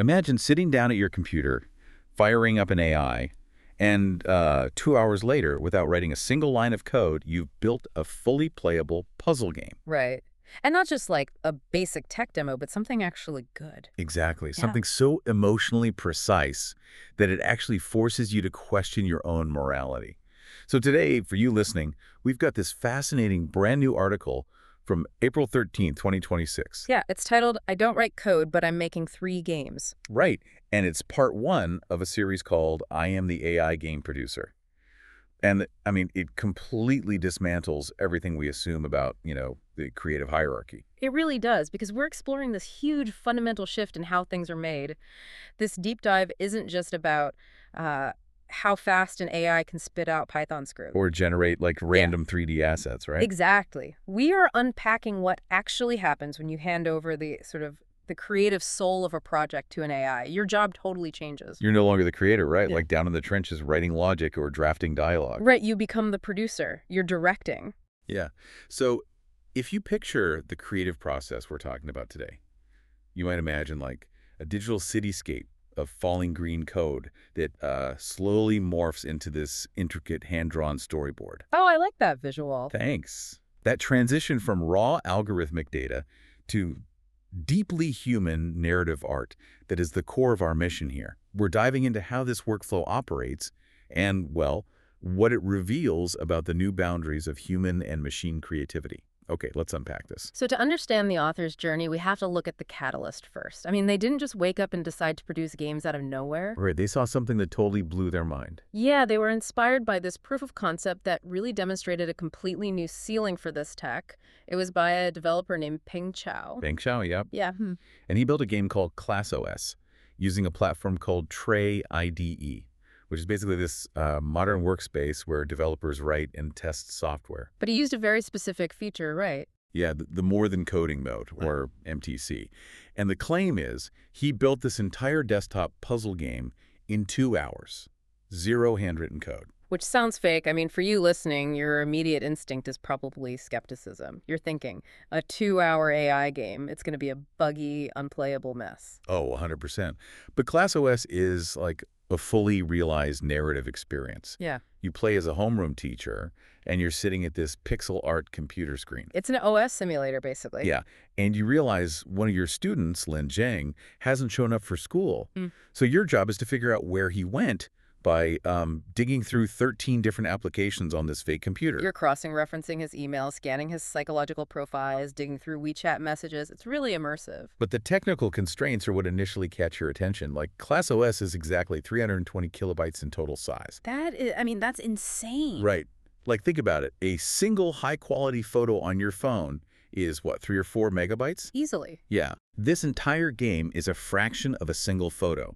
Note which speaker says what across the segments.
Speaker 1: Imagine sitting down at your computer, firing up an AI, and 2 hours later, without writing a single line of code, you've built a fully playable puzzle game.
Speaker 2: Right. And not just like a basic tech demo, but something actually good.
Speaker 1: Exactly.
Speaker 2: Yeah.
Speaker 1: Something so emotionally precise that it actually forces you to question your own morality. So today, for you listening, we've got this fascinating brand new article from April 13th, 2026.
Speaker 2: Yeah, it's titled, I Don't Write Code, but I'm Making 3 Games.
Speaker 1: Right. And it's part one of a series called I Am the AI Game Producer. And I mean, it completely dismantles everything we assume about, the creative hierarchy.
Speaker 2: It really does, because we're exploring this huge fundamental shift in how things are made. This deep dive isn't just about how fast an AI can spit out Python script.
Speaker 1: Or generate like random 3D assets, right?
Speaker 2: Exactly. We are unpacking what actually happens when you hand over the creative soul of a project to an AI. Your job totally changes.
Speaker 1: You're no longer the creator, right?
Speaker 2: Yeah.
Speaker 1: Like down in the trenches writing logic or drafting dialogue.
Speaker 2: Right, you become the producer. You're directing.
Speaker 1: Yeah. So if you picture the creative process we're talking about today, you might imagine like a digital cityscape of falling green code that slowly morphs into this intricate hand-drawn storyboard.
Speaker 2: Oh, I like that visual.
Speaker 1: Thanks. That transition from raw algorithmic data to deeply human narrative art that is the core of our mission here. We're diving into how this workflow operates and, well, what it reveals about the new boundaries of human and machine creativity. Okay, let's unpack this.
Speaker 2: So to understand the author's journey, we have to look at the catalyst first. I mean, they didn't just wake up and decide to produce games out of nowhere.
Speaker 1: Right, they saw something that totally blew their mind.
Speaker 2: Yeah, they were inspired by this proof of concept that really demonstrated a completely new ceiling for this tech. It was by a developer named Peng Chao.
Speaker 1: Peng Chao, yep.
Speaker 2: Yeah.
Speaker 1: And he built a game called ClassOS using a platform called Tray IDE, which is basically this modern workspace where developers write and test software.
Speaker 2: But he used a very specific feature, right?
Speaker 1: Yeah, the more than coding mode, or MTC. And the claim is he built this entire desktop puzzle game in 2 hours. Zero handwritten code.
Speaker 2: Which sounds fake. I mean, for you listening, your immediate instinct is probably skepticism. You're thinking, a 2-hour AI game, it's going to be a buggy, unplayable mess.
Speaker 1: Oh, 100%. But ClassOS is like a fully realized narrative experience.
Speaker 2: Yeah.
Speaker 1: You play as a homeroom teacher, and you're sitting at this pixel art computer screen.
Speaker 2: It's an OS simulator, basically.
Speaker 1: Yeah, and you realize one of your students, Lin Zheng, hasn't shown up for school. So your job is to figure out where he went by digging through 13 different applications on this fake computer.
Speaker 2: You're crossing-referencing his email, scanning his psychological profiles, digging through WeChat messages. It's really immersive.
Speaker 1: But the technical constraints are what initially catch your attention. Like ClassOS is exactly 320 kilobytes in total size.
Speaker 2: That's insane.
Speaker 1: Right. Like think about it. A single high-quality photo on your phone is, what, 3 or 4 megabytes?
Speaker 2: Easily.
Speaker 1: Yeah. This entire game is a fraction of a single photo.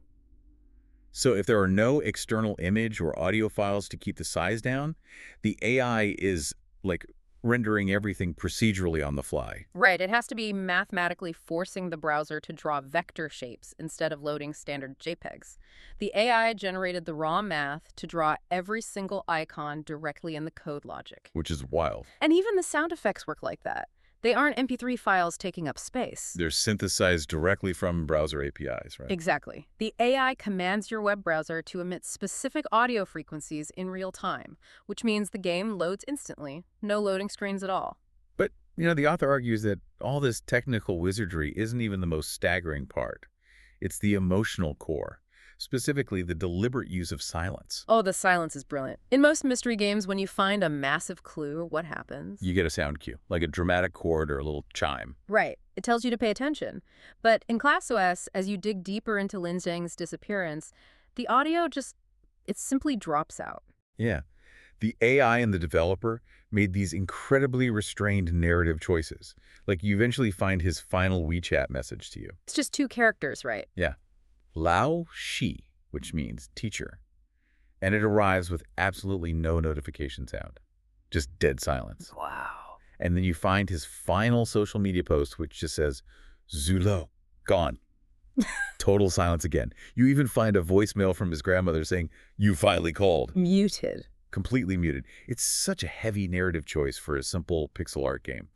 Speaker 1: So if there are no external image or audio files to keep the size down, the AI is like rendering everything procedurally on the fly.
Speaker 2: Right. It has to be mathematically forcing the browser to draw vector shapes instead of loading standard JPEGs. The AI generated the raw math to draw every single icon directly in the code logic.
Speaker 1: Which is wild.
Speaker 2: And even the sound effects work like that. They aren't MP3 files taking up space.
Speaker 1: They're synthesized directly from browser APIs, right?
Speaker 2: Exactly. The AI commands your web browser to emit specific audio frequencies in real time, which means the game loads instantly, no loading screens at all.
Speaker 1: But, the author argues that all this technical wizardry isn't even the most staggering part. It's the emotional core. Specifically, the deliberate use of silence.
Speaker 2: Oh, the silence is brilliant. In most mystery games, when you find a massive clue, what happens?
Speaker 1: You get a sound cue, like a dramatic chord or a little chime.
Speaker 2: Right. It tells you to pay attention. But in ClassOS, as you dig deeper into Lin Zheng's disappearance, the audio it simply drops out.
Speaker 1: Yeah. The AI and the developer made these incredibly restrained narrative choices. Like you eventually find his final WeChat message to you.
Speaker 2: It's just 2 characters, right?
Speaker 1: Yeah. Lao Shi, which means teacher. And it arrives with absolutely no notification sound. Just dead silence.
Speaker 2: Wow.
Speaker 1: And then you find his final social media post, which just says, Zulo, gone. Total silence again. You even find a voicemail from his grandmother saying, you finally called.
Speaker 2: Muted.
Speaker 1: Completely muted. It's such a heavy narrative choice for a simple pixel art game.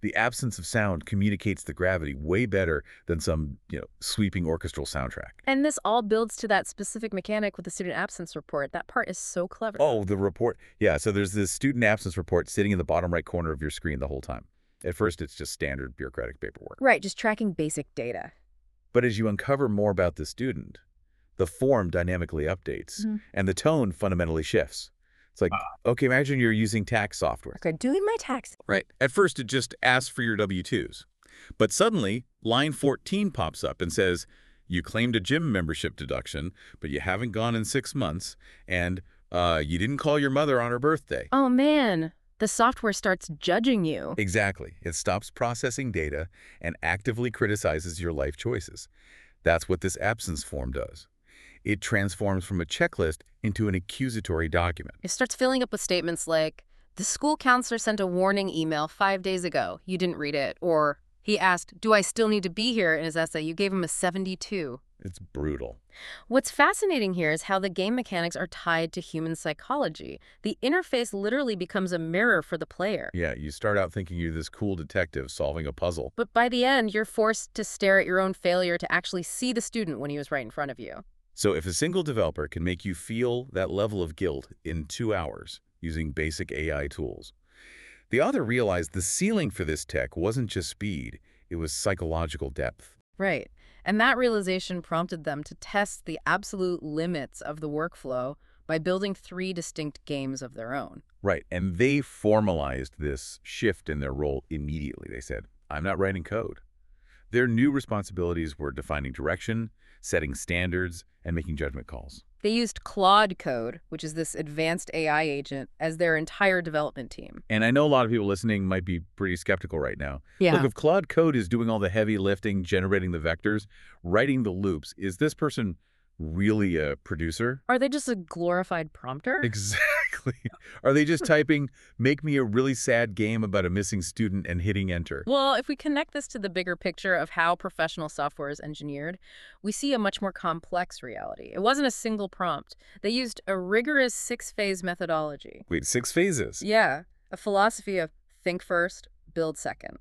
Speaker 1: The absence of sound communicates the gravity way better than some, sweeping orchestral soundtrack.
Speaker 2: And this all builds to that specific mechanic with the student absence report. That part is so clever.
Speaker 1: Oh, the report. Yeah, so there's this student absence report sitting in the bottom right corner of your screen the whole time. At first, it's just standard bureaucratic paperwork.
Speaker 2: Right, just tracking basic data.
Speaker 1: But as you uncover more about the student, the form dynamically updates, and the tone fundamentally shifts. It's like, okay, imagine you're using tax software.
Speaker 2: Okay, doing my tax.
Speaker 1: Right. At first, it just asks for your W-2s. But suddenly, line 14 pops up and says, you claimed a gym membership deduction, but you haven't gone in 6 months, and you didn't call your mother on her birthday.
Speaker 2: Oh, man. The software starts judging you.
Speaker 1: Exactly. It stops processing data and actively criticizes your life choices. That's what this absence form does. It transforms from a checklist into an accusatory document.
Speaker 2: It starts filling up with statements like, the school counselor sent a warning email 5 days ago. You didn't read it. Or he asked, do I still need to be here? In his essay, you gave him a 72.
Speaker 1: It's brutal.
Speaker 2: What's fascinating here is how the game mechanics are tied to human psychology. The interface literally becomes a mirror for the player.
Speaker 1: Yeah, you start out thinking you're this cool detective solving a puzzle.
Speaker 2: But by the end, you're forced to stare at your own failure to actually see the student when he was right in front of you.
Speaker 1: So if a single developer can make you feel that level of guilt in 2 hours using basic AI tools, the author realized the ceiling for this tech wasn't just speed, it was psychological depth.
Speaker 2: Right. And that realization prompted them to test the absolute limits of the workflow by building 3 distinct games of their own.
Speaker 1: Right, and they formalized this shift in their role immediately. They said, I'm not writing code. Their new responsibilities were defining direction, setting standards, and making judgment calls.
Speaker 2: They used Claude Code, which is this advanced AI agent, as their entire development team.
Speaker 1: And I know a lot of people listening might be pretty skeptical right now.
Speaker 2: Yeah.
Speaker 1: Look, if Claude Code is doing all the heavy lifting, generating the vectors, writing the loops, is this person really a producer?
Speaker 2: Are they just a glorified prompter?
Speaker 1: Exactly. Are they just typing, make me a really sad game about a missing student and hitting enter?
Speaker 2: Well, if we connect this to the bigger picture of how professional software is engineered, we see a much more complex reality. It wasn't a single prompt. They used a rigorous 6-phase methodology.
Speaker 1: Wait, 6 phases?
Speaker 2: Yeah, a philosophy of think first, build second.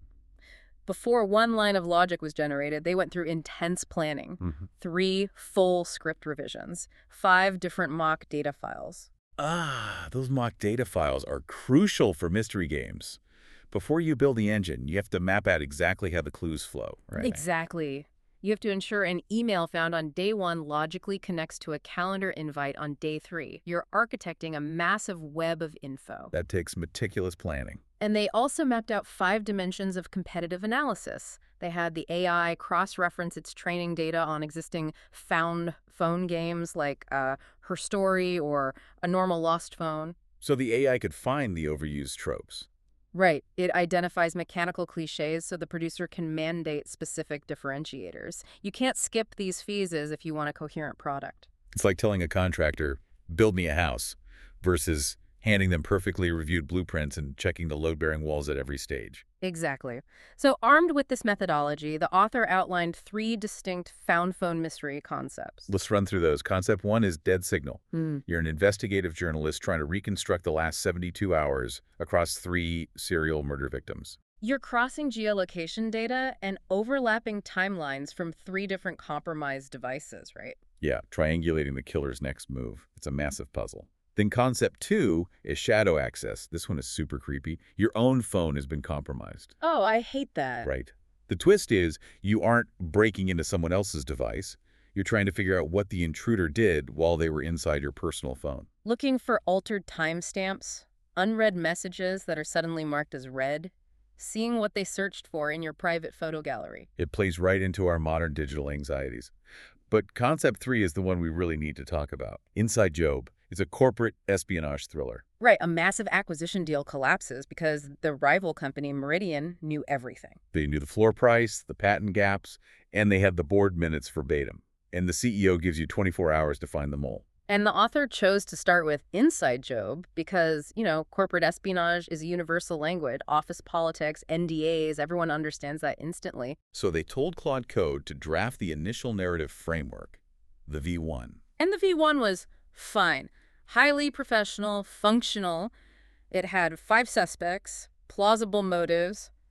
Speaker 2: Before one line of logic was generated, they went through intense planning, 3 full script revisions, 5 different mock data files.
Speaker 1: Those mock data files are crucial for mystery games. Before you build the engine, you have to map out exactly how the clues flow, right?
Speaker 2: Exactly. You have to ensure an email found on day 1 logically connects to a calendar invite on day 3. You're architecting a massive web of info.
Speaker 1: That takes meticulous planning.
Speaker 2: And they also mapped out 5 dimensions of competitive analysis. They had the AI cross-reference its training data on existing found phone games like Her Story or A Normal Lost Phone.
Speaker 1: So the AI could find the overused tropes.
Speaker 2: Right. It identifies mechanical cliches so the producer can mandate specific differentiators. You can't skip these phases if you want a coherent product.
Speaker 1: It's like telling a contractor, build me a house, versus handing them perfectly reviewed blueprints and checking the load-bearing walls at every stage.
Speaker 2: Exactly. So armed with this methodology, the author outlined 3 distinct found phone mystery concepts.
Speaker 1: Let's run through those. Concept 1 is dead signal. You're an investigative journalist trying to reconstruct the last 72 hours across 3 serial murder victims.
Speaker 2: You're crossing geolocation data and overlapping timelines from 3 different compromised devices, right?
Speaker 1: Yeah, triangulating the killer's next move. It's a massive puzzle. Then concept 2 is shadow access. This one is super creepy. Your own phone has been compromised.
Speaker 2: Oh, I hate that.
Speaker 1: Right. The twist is you aren't breaking into someone else's device. You're trying to figure out what the intruder did while they were inside your personal phone.
Speaker 2: Looking for altered timestamps, unread messages that are suddenly marked as read, seeing what they searched for in your private photo gallery.
Speaker 1: It plays right into our modern digital anxieties. But concept 3 is the one we really need to talk about. Inside Job is a corporate espionage thriller.
Speaker 2: Right, a massive acquisition deal collapses because the rival company, Meridian, knew everything.
Speaker 1: They knew the floor price, the patent gaps, and they had the board minutes verbatim. And the CEO gives you 24 hours to find them all.
Speaker 2: And the author chose to start with Inside Job because, corporate espionage is a universal language. Office politics, NDAs, everyone understands that instantly.
Speaker 1: So they told Claude Code to draft the initial narrative framework, the V1.
Speaker 2: And the V1 was fine. Highly professional, functional. It had 5 suspects, plausible motives,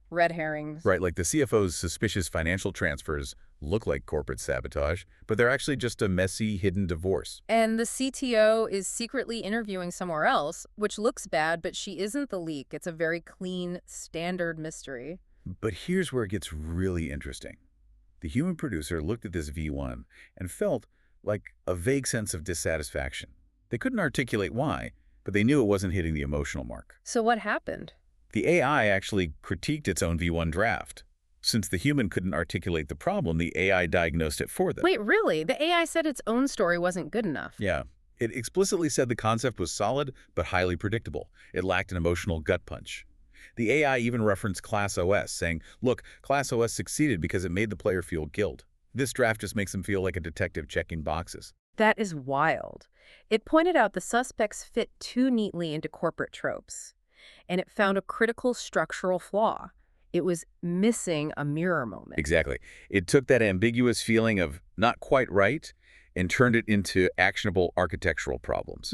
Speaker 2: red herrings.
Speaker 1: Right, like the CFO's suspicious financial transfers look like corporate sabotage, but they're actually just a messy, hidden divorce.
Speaker 2: And the CTO is secretly interviewing somewhere else, which looks bad, but she isn't the leak. It's a very clean, standard mystery.
Speaker 1: But here's where it gets really interesting. The human producer looked at this V1 and felt like a vague sense of dissatisfaction. They couldn't articulate why, but they knew it wasn't hitting the emotional mark.
Speaker 2: So what happened?
Speaker 1: The AI actually critiqued its own V1 draft. Since the human couldn't articulate the problem, the AI diagnosed it for them.
Speaker 2: Wait, really? The AI said its own story wasn't good enough.
Speaker 1: Yeah. It explicitly said the concept was solid but highly predictable. It lacked an emotional gut punch. The AI even referenced ClassOS, saying, look, ClassOS succeeded because it made the player feel guilt. This draft just makes him feel like a detective checking boxes.
Speaker 2: That is wild. It pointed out the suspects fit too neatly into corporate tropes, and it found a critical structural flaw. It was missing a mirror moment.
Speaker 1: Exactly. It took that ambiguous feeling of not quite right and turned it into actionable architectural problems.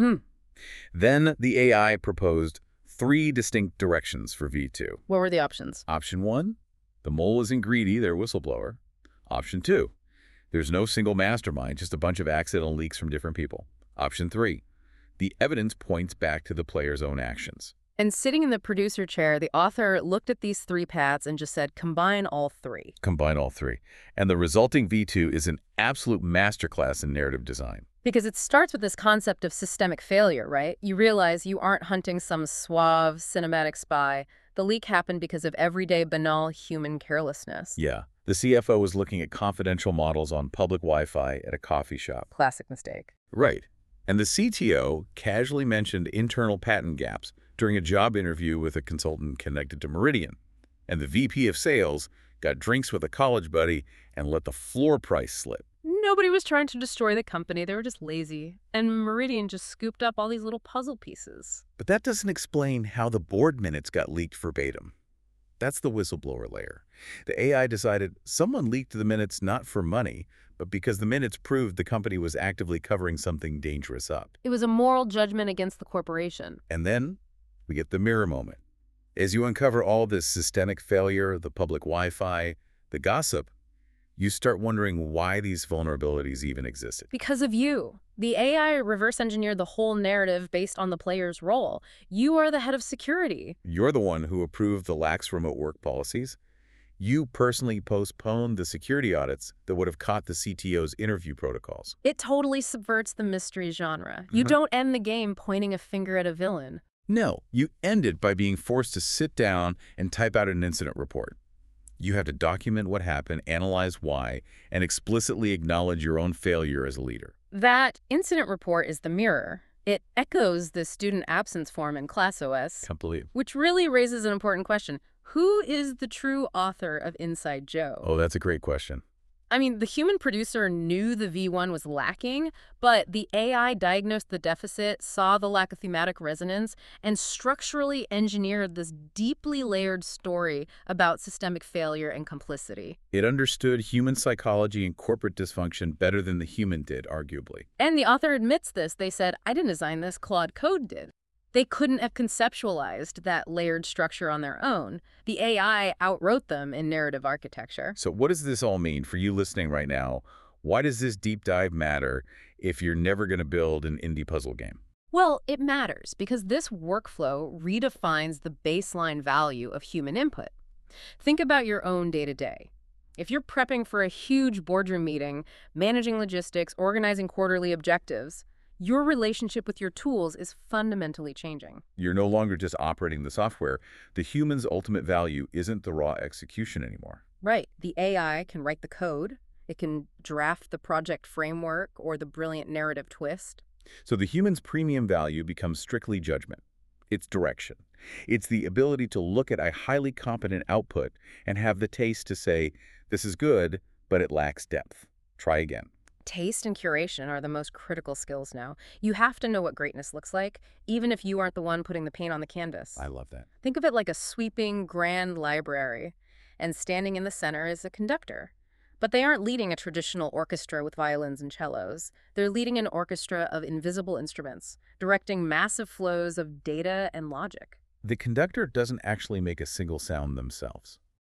Speaker 1: Then the AI proposed 3 distinct directions for V2.
Speaker 2: What were the options?
Speaker 1: Option 1, the mole isn't greedy, they're a whistleblower. Option 2, there's no single mastermind, just a bunch of accidental leaks from different people. Option 3, the evidence points back to the player's own actions.
Speaker 2: And sitting in the producer chair, the author looked at these 3 paths and just said, combine all 3.
Speaker 1: Combine all 3. And the resulting V2 is an absolute masterclass in narrative design.
Speaker 2: Because it starts with this concept of systemic failure, right? You realize you aren't hunting some suave, cinematic spy. The leak happened because of everyday, banal human carelessness.
Speaker 1: Yeah. The CFO was looking at confidential models on public Wi-Fi at a coffee shop.
Speaker 2: Classic mistake.
Speaker 1: Right. And the CTO casually mentioned internal patent gaps during a job interview with a consultant connected to Meridian. And the VP of sales got drinks with a college buddy and let the floor price slip.
Speaker 2: Nobody was trying to destroy the company. They were just lazy. And Meridian just scooped up all these little puzzle pieces.
Speaker 1: But that doesn't explain how the board minutes got leaked verbatim. That's the whistleblower layer. The AI decided someone leaked the minutes not for money, but because the minutes proved the company was actively covering something dangerous up.
Speaker 2: It was a moral judgment against the corporation.
Speaker 1: And then we get the mirror moment. As you uncover all this systemic failure, the public Wi-Fi, the gossip, you start wondering why these vulnerabilities even existed.
Speaker 2: Because of you. The AI reverse engineered the whole narrative based on the player's role. You are the head of security.
Speaker 1: You're the one who approved the lax remote work policies. You personally postponed the security audits that would have caught the CTO's interview protocols.
Speaker 2: It totally subverts the mystery genre. You don't end the game pointing a finger at a villain.
Speaker 1: No, you end it by being forced to sit down and type out an incident report. You have to document what happened, analyze why, and explicitly acknowledge your own failure as a leader.
Speaker 2: That incident report is the mirror. It echoes the student absence form in ClassOS,
Speaker 1: Completely.
Speaker 2: which really raises an important question. Who is the true author of Inside Joe?
Speaker 1: Oh, that's a great question.
Speaker 2: I mean, the human producer knew the V1 was lacking, but the AI diagnosed the deficit, saw the lack of thematic resonance, and structurally engineered this deeply layered story about systemic failure and complicity.
Speaker 1: It understood human psychology and corporate dysfunction better than the human did, arguably.
Speaker 2: And the author admits this. They said, I didn't design this, Claude Code did. They couldn't have conceptualized that layered structure on their own. The AI outwrote them in narrative architecture.
Speaker 1: So what does this all mean for you listening right now? Why does this deep dive matter if you're never going to build an indie puzzle game?
Speaker 2: Well, it matters because this workflow redefines the baseline value of human input. Think about your own day-to-day. If you're prepping for a huge boardroom meeting, managing logistics, organizing quarterly objectives, your relationship with your tools is fundamentally changing.
Speaker 1: You're no longer just operating the software. The human's ultimate value isn't the raw execution anymore.
Speaker 2: Right. The AI can write the code. It can draft the project framework or the brilliant narrative twist.
Speaker 1: So the human's premium value becomes strictly judgment. It's direction. It's the ability to look at a highly competent output and have the taste to say, this is good, but it lacks depth. Try again.
Speaker 2: Taste and curation are the most critical skills now. You have to know what greatness looks like, even if you aren't the one putting the paint on the canvas.
Speaker 1: I love that.
Speaker 2: Think of it like a sweeping, grand library, and standing in the center is a conductor. But they aren't leading a traditional orchestra with violins and cellos. They're leading an orchestra of invisible instruments, directing massive flows of data and logic.
Speaker 1: The conductor doesn't actually make a single sound themselves.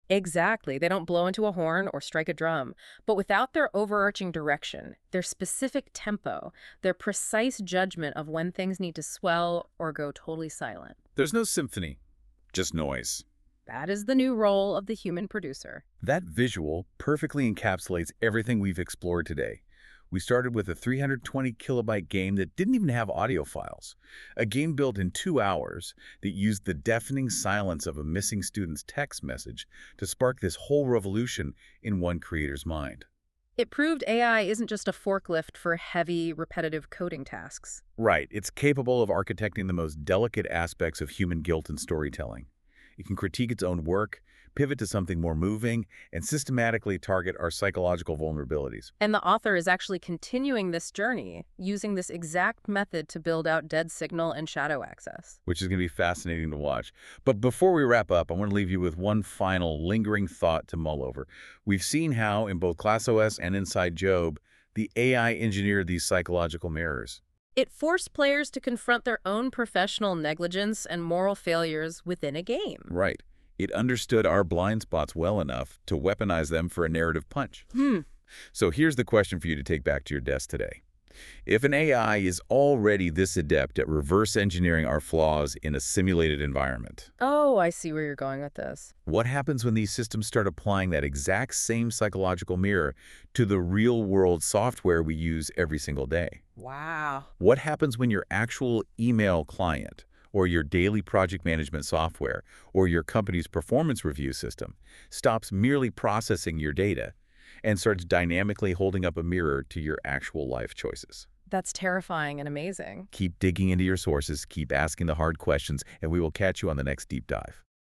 Speaker 2: Exactly. They don't blow into a horn or strike a drum. But without their overarching direction, their specific tempo, their precise judgment of when things need to swell or go totally silent.
Speaker 1: There's no symphony, just noise.
Speaker 2: That is the new role of the human producer.
Speaker 1: That visual perfectly encapsulates everything we've explored today. We started with a 320 kilobyte game that didn't even have audio files. A game built in 2 hours that used the deafening silence of a missing student's text message to spark this whole revolution in one creator's mind.
Speaker 2: It proved AI isn't just a forklift for heavy, repetitive coding tasks.
Speaker 1: Right, it's capable of architecting the most delicate aspects of human guilt and storytelling. It can critique its own work, pivot to something more moving, and systematically target our psychological vulnerabilities.
Speaker 2: And the author is actually continuing this journey, using this exact method to build out dead signal and shadow access.
Speaker 1: Which is going to be fascinating to watch. But before we wrap up, I want to leave you with one final lingering thought to mull over. We've seen how, in both ClassOS and Inside Job, the AI engineered these psychological mirrors.
Speaker 2: It forced players to confront their own professional negligence and moral failures within a game.
Speaker 1: Right. It understood our blind spots well enough to weaponize them for a narrative punch. So here's the question for you to take back to your desk today. If an AI is already this adept at reverse engineering our flaws in a simulated environment,
Speaker 2: Oh, I see where you're going with this.
Speaker 1: what happens when these systems start applying that exact same psychological mirror to the real-world software we use every single day?
Speaker 2: Wow.
Speaker 1: What happens when your actual email client, or your daily project management software, or your company's performance review system stops merely processing your data and starts dynamically holding up a mirror to your actual life choices?
Speaker 2: That's terrifying and amazing.
Speaker 1: Keep digging into your sources, keep asking the hard questions, and we will catch you on the next deep dive.